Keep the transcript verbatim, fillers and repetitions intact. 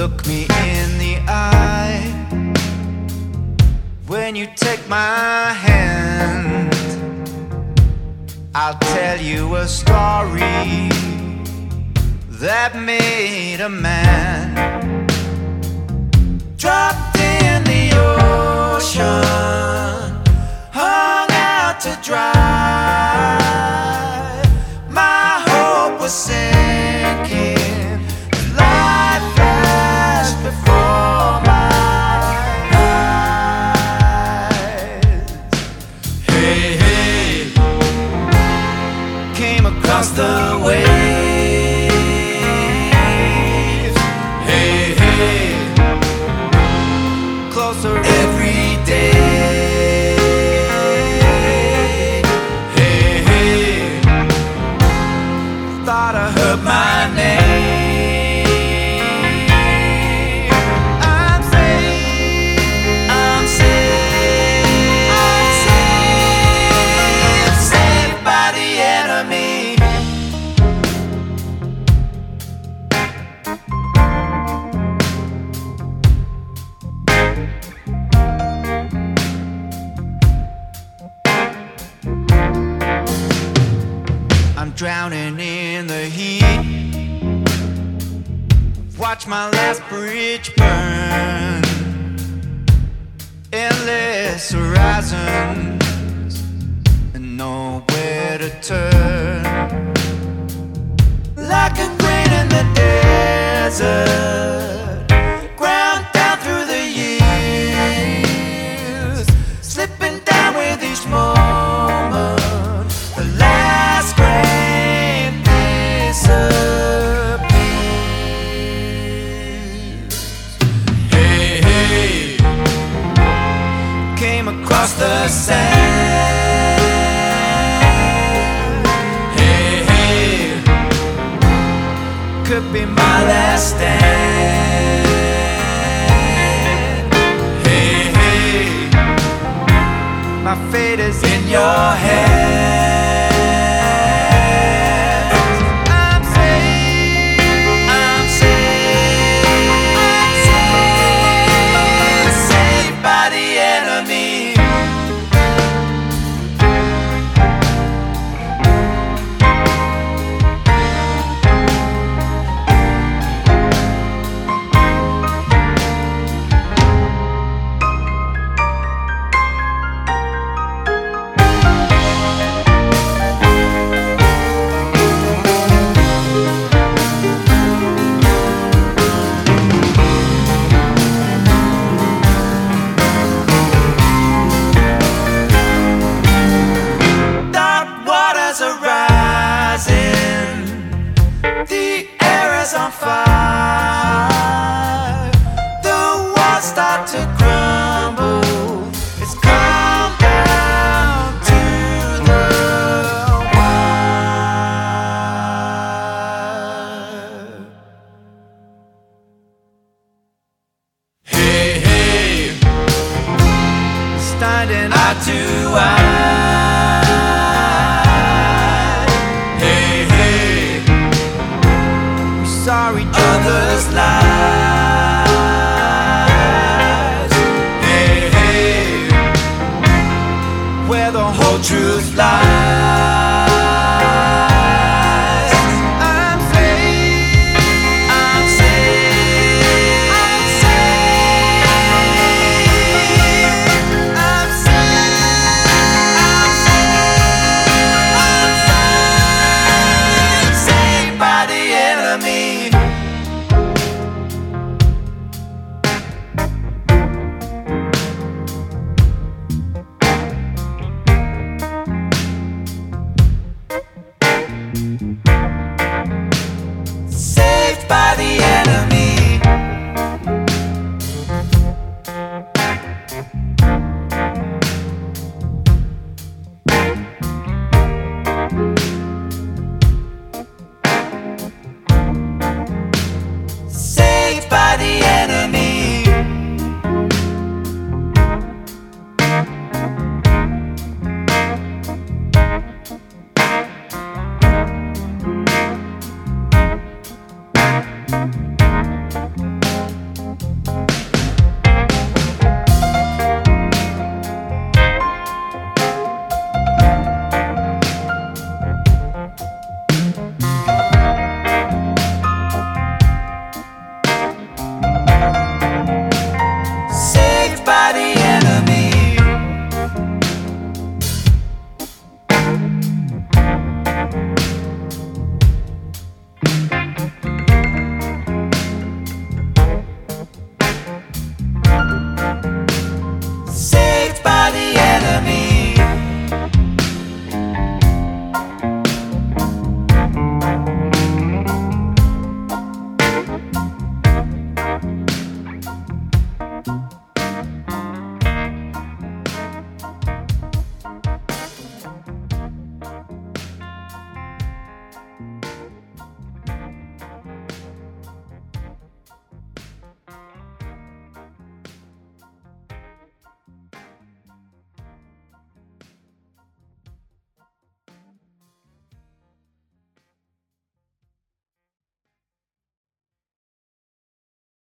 Look me in the eye when you take my hand. I'll tell you a story that made a man. Dropped in the ocean, hung out to dry. My hope was sinking, life flashed before my eyes. Hey, hey, came across the waves. Hey, hey, closer every day. Hey, hey, thought I heard my name. I'm saved, I'm saved, I'm saved, saved by the enemy. I'm drowning in the heat. Watch my last bridge burn. Endless horizons and nowhere to turn. Like a grain in the desert, ground down through the years, slipping down with each moment. The last grain disappears. Hey, hey, came across the sand. Hey, hey, could be my last stand. Hey, hey, my fate is in your hands. I'm saved, I'm saved, I'm saved, saved by the enemy. The air is on fire. The walls start to crumble. It's come down to the wire. Hey, hey, standing eye to eye. Saw each other's lies. Hey, hey, where the whole truth lies. I'm saved, I'm saved, I'm saved, I'm saved, I'm saved, I'm saved, saved by the enemy.